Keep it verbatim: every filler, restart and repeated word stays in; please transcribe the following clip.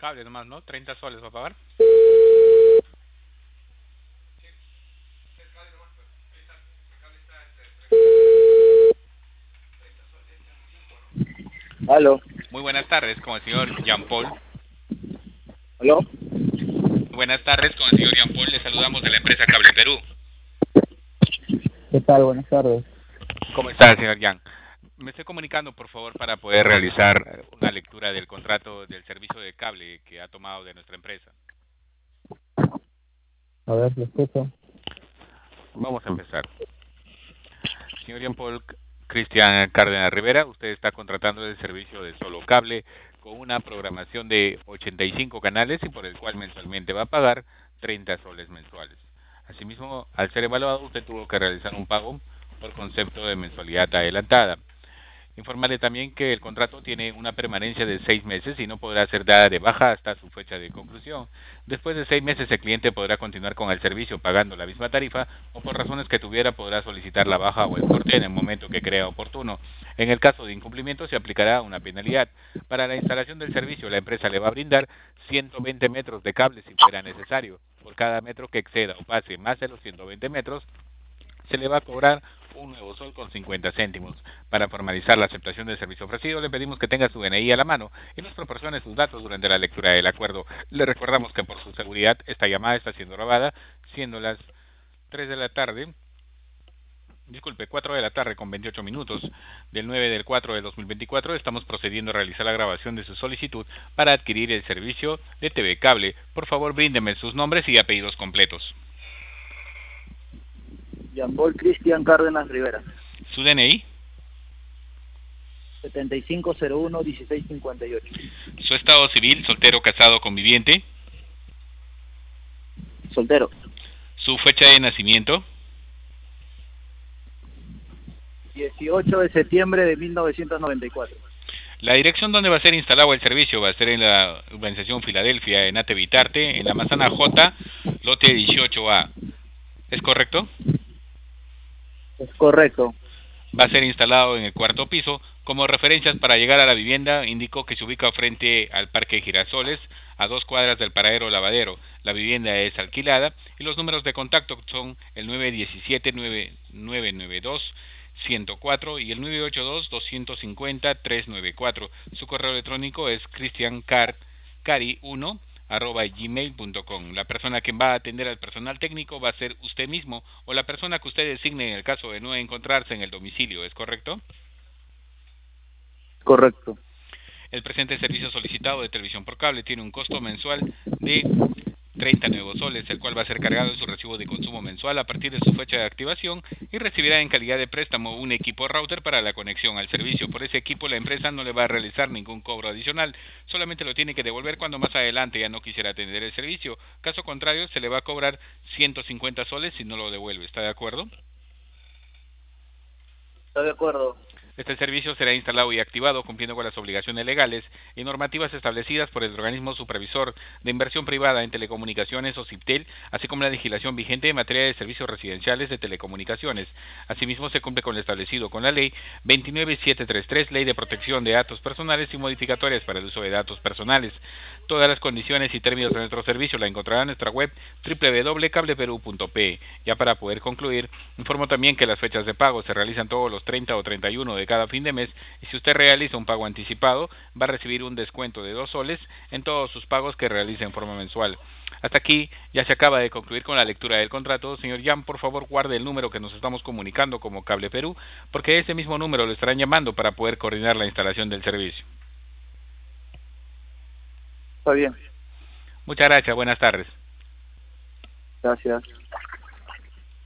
cable nomás, ¿no? treinta soles va a pagar. Aló. Muy buenas tardes con el señor Jean Paul. ¿Aló? Buenas tardes con el señor Jean Paul. Le saludamos de la empresa Cable Perú. ¿Qué tal? Buenas tardes. ¿Cómo está, señor Jean? Me estoy comunicando, por favor, para poder realizar una lectura del contrato del servicio de cable que ha tomado de nuestra empresa. A ver, lo escucho. Vamos a empezar. Señor Jean Paul Cristian Cárdenas Rivera, usted está contratando el servicio de solo cable con una programación de ochenta y cinco canales y por el cual mensualmente va a pagar treinta soles mensuales. Asimismo, al ser evaluado, usted tuvo que realizar un pago por concepto de mensualidad adelantada. Informarle también que el contrato tiene una permanencia de seis meses y no podrá ser dada de baja hasta su fecha de conclusión. Después de seis meses el cliente podrá continuar con el servicio pagando la misma tarifa o por razones que tuviera podrá solicitar la baja o el corte en el momento que crea oportuno. En el caso de incumplimiento se aplicará una penalidad. Para la instalación del servicio la empresa le va a brindar ciento veinte metros de cable si fuera necesario. Por cada metro que exceda o pase más de los ciento veinte metros se le va a cobrar un nuevo sol con cincuenta céntimos. Para formalizar la aceptación del servicio ofrecido, le pedimos que tenga su D N I a la mano y nos proporcione sus datos durante la lectura del acuerdo. Le recordamos que por su seguridad esta llamada está siendo grabada, siendo las tres de la tarde, disculpe, cuatro de la tarde con veintiocho minutos del nueve del cuatro del dos mil veinticuatro. Estamos procediendo a realizar la grabación de su solicitud para adquirir el servicio de T V Cable. Por favor, bríndeme sus nombres y apellidos completos. Jean Paul Cristian Cárdenas Rivera. ¿Su D N I? setenta y cinco cero uno dieciséis cincuenta y ocho. ¿Su estado civil, soltero, casado, conviviente? Soltero. ¿Su fecha de nacimiento? dieciocho de septiembre de mil novecientos noventa y cuatro. La dirección donde va a ser instalado el servicio va a ser en la urbanización Filadelfia, en Atevitarte, en la manzana J, lote dieciocho A. ¿Es correcto? Es correcto. Va a ser instalado en el cuarto piso. Como referencias para llegar a la vivienda, indicó que se ubica frente al Parque Girasoles, a dos cuadras del paradero Lavadero. La vivienda es alquilada y los números de contacto son el nueve uno siete, nueve nueve dos, ciento cuatro y el nueve ocho dos, dos cinco cero, tres nueve cuatro. Su correo electrónico es cristiancari uno arroba gmail punto com. La persona que va a atender al personal técnico va a ser usted mismo o la persona que usted designe en el caso de no encontrarse en el domicilio, ¿es correcto? Correcto. El presente servicio solicitado de televisión por cable tiene un costo mensual de treinta nuevos soles, el cual va a ser cargado en su recibo de consumo mensual a partir de su fecha de activación y recibirá en calidad de préstamo un equipo router para la conexión al servicio. Por ese equipo la empresa no le va a realizar ningún cobro adicional, solamente lo tiene que devolver cuando más adelante ya no quisiera atender el servicio. Caso contrario, se le va a cobrar ciento cincuenta soles si no lo devuelve. ¿Está de acuerdo? Estoy de acuerdo. Este servicio será instalado y activado cumpliendo con las obligaciones legales y normativas establecidas por el organismo supervisor de inversión privada en telecomunicaciones o CIPTEL, así como la legislación vigente en materia de servicios residenciales de telecomunicaciones. Asimismo, se cumple con lo establecido con la Ley veintinueve mil setecientos treinta y tres, Ley de Protección de Datos Personales y modificatorias para el uso de datos personales. Todas las condiciones y términos de nuestro servicio la encontrará en nuestra web doble u doble u doble u punto cableperú punto pe. Ya para poder concluir, informo también que las fechas de pago se realizan todos los treinta o treinta y uno de cada fin de mes y si usted realiza un pago anticipado va a recibir un descuento de dos soles en todos sus pagos que realice en forma mensual. Hasta aquí ya se acaba de concluir con la lectura del contrato. Señor Jan, por favor guarde el número que nos estamos comunicando como Cable Perú, porque ese mismo número lo estarán llamando para poder coordinar la instalación del servicio. Está bien. Muchas gracias, buenas tardes. Gracias.